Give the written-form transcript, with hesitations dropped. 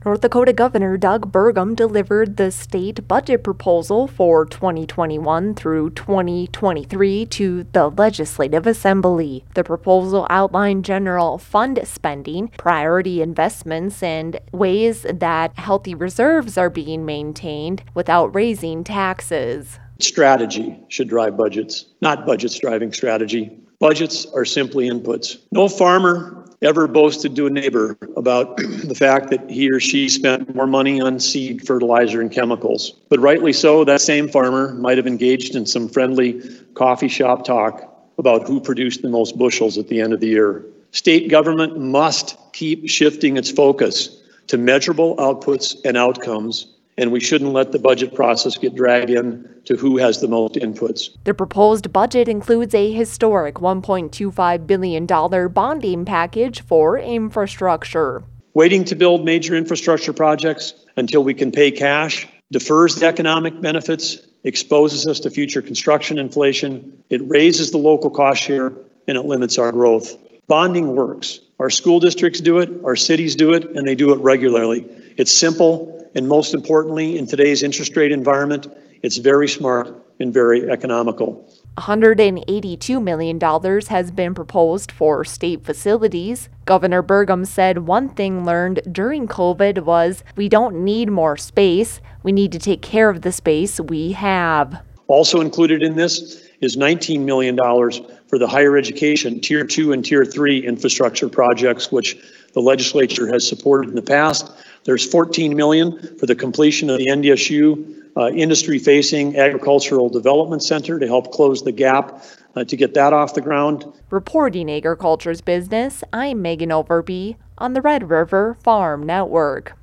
North Dakota Governor Doug Burgum delivered the state budget proposal for 2021 through 2023 to the Legislative Assembly. The proposal outlined general fund spending, priority investments, and ways that healthy reserves are being maintained without raising taxes. Strategy should drive budgets, not budgets driving strategy. Budgets are simply inputs. No farmer ever boasted to a neighbor about the fact that he or she spent more money on seed, fertilizer, and chemicals. But rightly so, that same farmer might have engaged in some friendly coffee shop talk about who produced the most bushels at the end of the year. State government must keep shifting its focus to measurable outputs and outcomes, and we shouldn't let the budget process get dragged in to who has the most inputs. The proposed budget includes a historic $1.25 billion bonding package for infrastructure. Waiting to build major infrastructure projects until we can pay cash defers the economic benefits, exposes us to future construction inflation, it raises the local cost share, and it limits our growth. Bonding works. Our school districts do it, our cities do it, and they do it regularly. It's simple. And most importantly, in today's interest rate environment, it's very smart and very economical. $182 million has been proposed for state facilities. Governor Burgum said one thing learned during COVID was we don't need more space. We need to take care of the space we have. Also included in this is $19 million for the higher education Tier 2 and Tier 3 infrastructure projects, which the legislature has supported in the past. There's $14 million for the completion of the NDSU industry-facing agricultural development center to help close the gap to get that off the ground. Reporting Agriculture's Business, I'm Megan Overby on the Red River Farm Network.